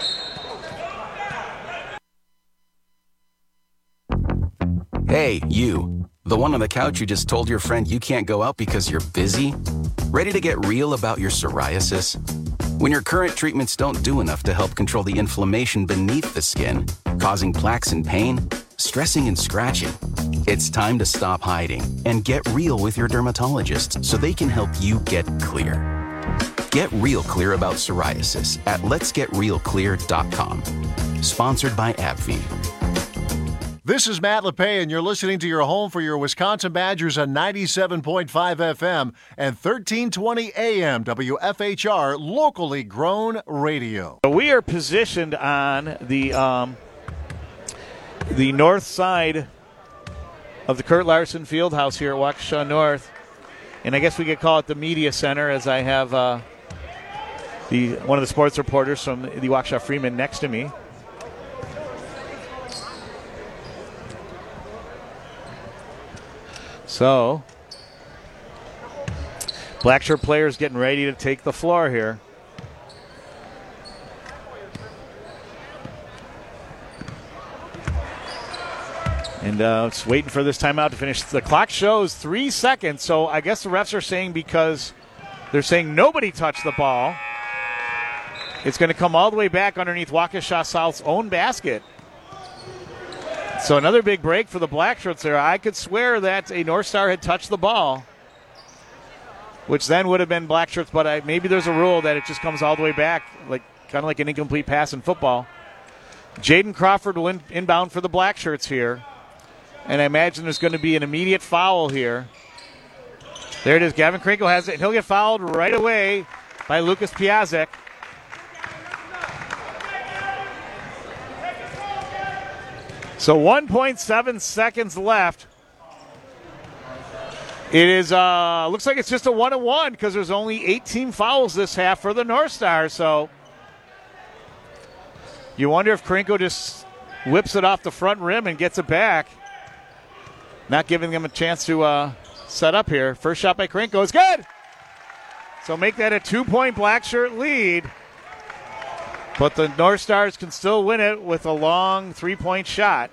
Hey, you. The one on the couch who just told your friend you can't go out because you're busy? Ready to get real about your psoriasis? When your current treatments don't do enough to help control the inflammation beneath the skin, causing plaques and pain, stressing and scratching, it's time to stop hiding and get real with your dermatologist so they can help you get clear. Get real clear about psoriasis at lets get real clear dot com. Sponsored by AbbVie. This is Matt LePay, and you're listening to your home for your Wisconsin Badgers on ninety-seven point five F M and thirteen twenty A M W F H R, locally grown radio. We are positioned on the um, the north side of the Kurt Larson Fieldhouse here at Waukesha North, and I guess we could call it the media center, as I have uh, the one of the sports reporters from the Waukesha Freeman next to me. So, Blackshirt players getting ready to take the floor here. And uh, it's waiting for this timeout to finish. The clock shows three seconds, so I guess the refs are saying because they're saying nobody touched the ball, it's going to come all the way back underneath Waukesha South's own basket. So another big break for the Blackshirts there. I could swear that a North Star had touched the ball, which then would have been Blackshirts, but I, maybe there's a rule that it just comes all the way back, like kind of like an incomplete pass in football. Jaden Crawford will in, inbound for the Blackshirts here, and I imagine there's going to be an immediate foul here. There it is. Gavin Krinkle has it, and he'll get fouled right away by Lucas Piazek. So one point seven seconds left. It is, uh, looks like it's just a one and one because there's only eighteen fouls this half for the North Star. So you wonder if Krinko just whips it off the front rim and gets it back. Not giving them a chance to uh, set up here. First shot by Krinko is good. So make that a two-point Blackshirt lead. But the North Stars can still win it with a long three-point shot.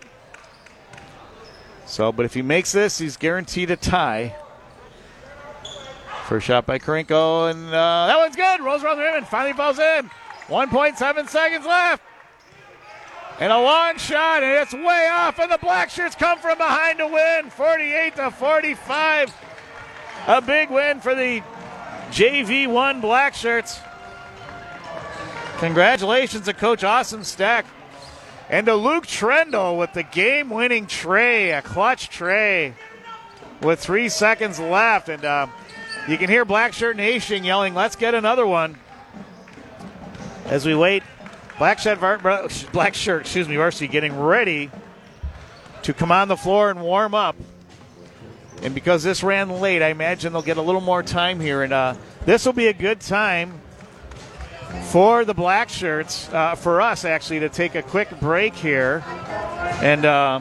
So, but if he makes this, he's guaranteed a tie. First shot by Karinko, and uh, that one's good. Rolls around the rim and finally falls in. one point seven seconds left. And a long shot, and it's way off, and the Blackshirts come from behind to win, forty-eight to forty-five. A big win for the J V one Blackshirts. Congratulations to Coach Austin Stack and to Luke Trendle with the game-winning tray, a clutch tray with three seconds left. And uh, you can hear Blackshirt Nation yelling, let's get another one. As we wait, Blackshirt, Blackshirt, excuse me, varsity getting ready to come on the floor and warm up. And because this ran late, I imagine they'll get a little more time here. And uh, this will be a good time for the Blackshirts, uh, for us actually, to take a quick break here. And uh,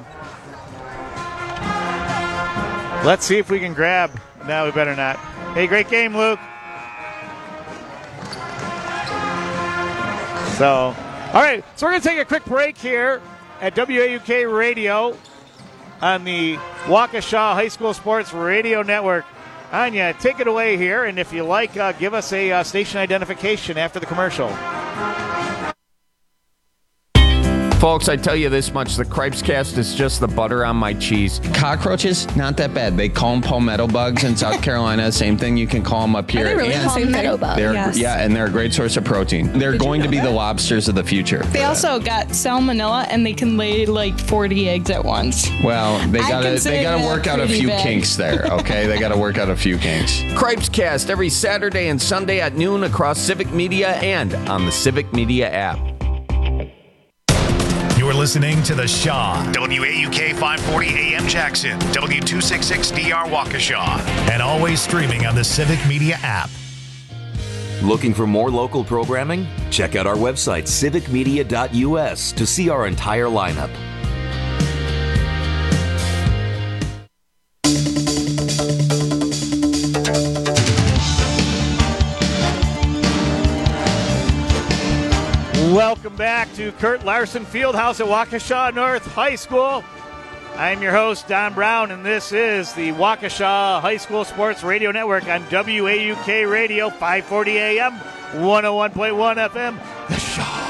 let's see if we can grab. No, we better not. Hey, great game, Luke. So, all right, so we're going to take a quick break here at W A U K Radio on the Waukesha High School Sports Radio Network. Anya, take it away here, and if you like, uh, give us a uh, station identification after the commercial. Folks, I tell you this much, the Cripes Cast is just the butter on my cheese. Cockroaches, not that bad. They call them palmetto bugs in South Carolina. Same thing you can call them up here. Are they really and palmetto bugs? Yes. Yeah, and they're a great source of protein. They're Did going you know to be that? the lobsters of the future. They also got salmonella, and they can lay like forty eggs at once. Well, they I gotta consider they gotta that work out a pretty few bad. kinks there, okay? They gotta work out a few kinks. Cripes Cast every Saturday and Sunday at noon across Civic Media and on the Civic Media app. You're listening to The Shaw, W A U K five forty A M Jackson, W two sixty-six D R Waukesha, and always streaming on the Civic Media app. Looking for more local programming? Check out our website, civic media dot U S, to see our entire lineup. Welcome back to Kurt Larson Fieldhouse at Waukesha North High School. I'm your host, Don Brown, and this is the Waukesha High School Sports Radio Network on W A U K Radio, five forty A M, one oh one point one F M, The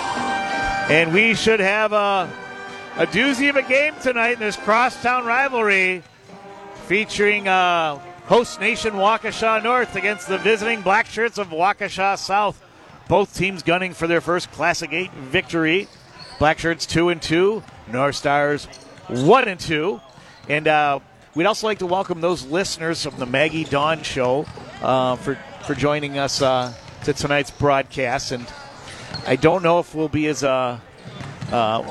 Shaw. And we should have a, a doozy of a game tonight in this crosstown rivalry featuring uh, host nation Waukesha North against the visiting Black Shirts of Waukesha South. Both teams gunning for their first Classic eight victory. Black Shirts two and two, North Stars one and two. And uh, we'd also like to welcome those listeners from the Maggie Dawn Show uh, for, for joining us uh, to tonight's broadcast. And I don't know if we'll be as, uh, uh,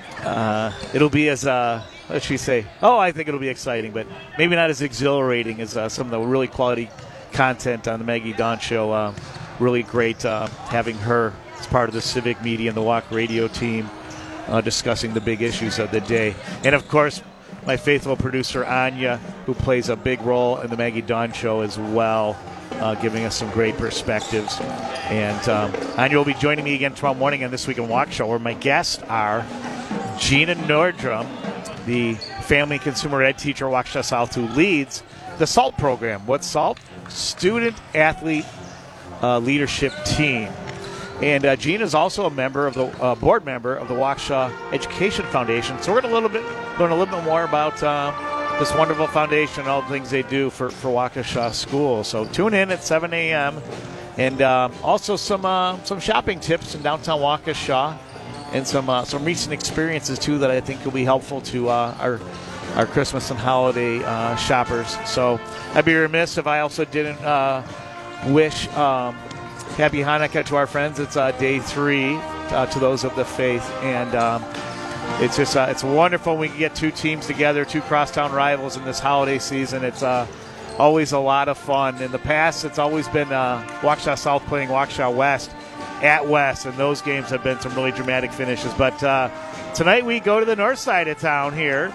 uh, it'll be as, uh, what should we say? Oh, I think it'll be exciting, but maybe not as exhilarating as uh, some of the really quality content on the Maggie Dawn Show. Uh, really great uh, having her as part of the Civic Media and the Walk Radio team. Uh, discussing the big issues of the day. And, of course, my faithful producer, Anya, who plays a big role in the Maggie Dawn Show as well, uh, giving us some great perspectives. And um, Anya will be joining me again tomorrow morning on This Week in Waukesha, where my guests are Gina Nordrum, the family consumer ed teacher at Waukesha South, who leads the SALT program. What's SALT? Student Athlete uh, Leadership Team. And uh, Gina is also a member of the uh, board member of the Waukesha Education Foundation. So we're going to little bit learn a little bit more about uh, this wonderful foundation and all the things they do for, for Waukesha schools. So tune in at seven a.m. And uh, also some uh, some shopping tips in downtown Waukesha and some uh, some recent experiences too that I think will be helpful to uh, our our Christmas and holiday uh, shoppers. So I'd be remiss if I also didn't uh, wish. Um, Happy Hanukkah to our friends. It's uh, day three uh, to those of the faith, and um, it's just uh, it's wonderful when we can get two teams together, two crosstown rivals in this holiday season. It's uh, always a lot of fun. In the past, it's always been uh, Waukesha South playing Waukesha West at West, and those games have been some really dramatic finishes. But uh, tonight we go to the north side of town here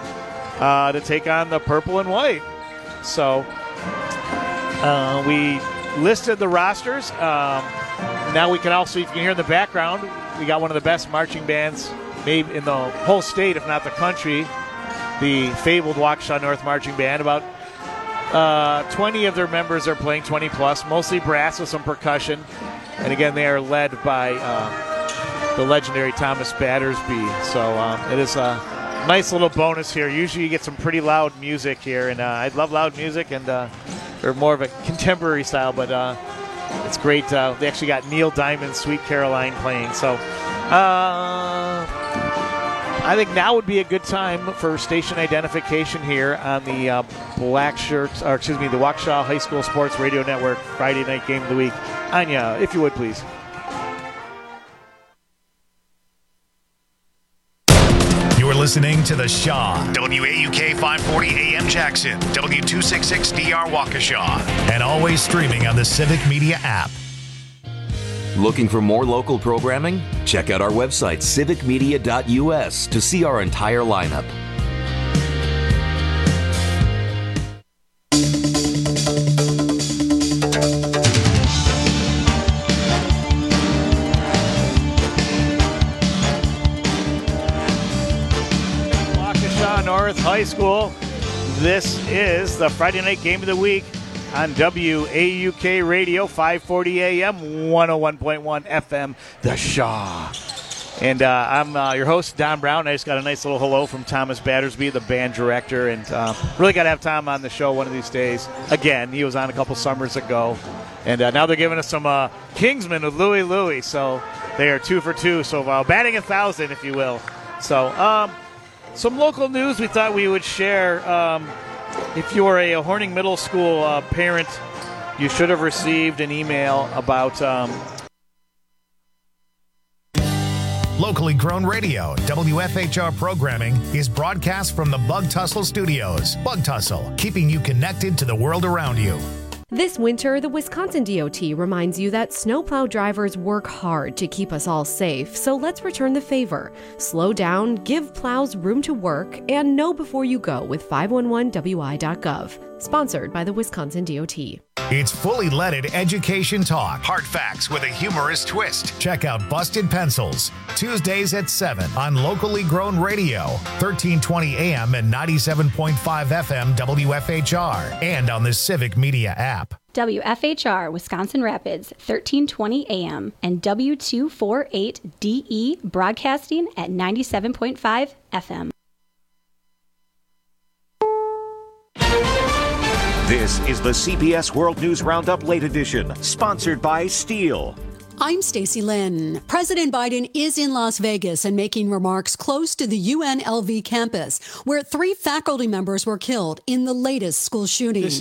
uh, to take on the purple and white. So uh, we listed the rosters. Um, now we can also, you can hear in the background, we got one of the best marching bands maybe in the whole state, if not the country, the fabled Waukesha North Marching Band. About uh, twenty of their members are playing, twenty plus, mostly brass with some percussion. And again, they are led by uh, the legendary Thomas Battersby. So um, it is a nice little bonus here. Usually you get some pretty loud music here, and uh, I love loud music, and uh, they're more of a contemporary style, but uh, it's great. Uh, they actually got Neil Diamond's Sweet Caroline playing. So uh, I think now would be a good time for station identification here on the uh, Black Shirts, or excuse me, the Waukesha High School Sports Radio Network Friday night game of the week. Anya, if you would, please. You're listening to The Shaw, W A U K five forty A M Jackson, W two sixty-six D R Waukesha, and always streaming on the Civic Media app. Looking for more local programming? Check out our website, civic media dot U S, to see our entire lineup. High School. This is the Friday night game of the week on W A U K Radio, five forty A M, one oh one point one F M, The Shaw. And uh, I'm uh, your host, Don Brown. I just got a nice little hello from Thomas Battersby, the band director, and uh, really got to have Tom on the show one of these days. Again, he was on a couple summers ago, and uh, now they're giving us some uh, Kingsman with Louie Louie, so they are two for two so far, batting a thousand, if you will. So, um, some local news we thought we would share. Um, if you're a, a Horning Middle School uh, parent, you should have received an email about... Um, Locally grown radio, W F H R programming is broadcast from the Bug Tussle Studios. Bug Tussle, keeping you connected to the world around you. This winter, the Wisconsin D O T reminds you that snowplow drivers work hard to keep us all safe, so let's return the favor. Slow down, give plows room to work, and know before you go with five one one W I dot gov. Sponsored by the Wisconsin D O T. It's fully leaded education talk. Hard facts with a humorous twist. Check out Busted Pencils, Tuesdays at seven on Locally Grown Radio, thirteen twenty A M and ninety-seven point five F M W F H R, and on the Civic Media app. W F H R Wisconsin Rapids, thirteen twenty A M, and W two forty-eight D E broadcasting at ninety-seven point five F M. This is the C B S World News Roundup Late Edition, sponsored by Steel. I'm Stacey Lynn. President Biden is in Las Vegas and making remarks close to the U N L V campus, where three faculty members were killed in the latest school shooting.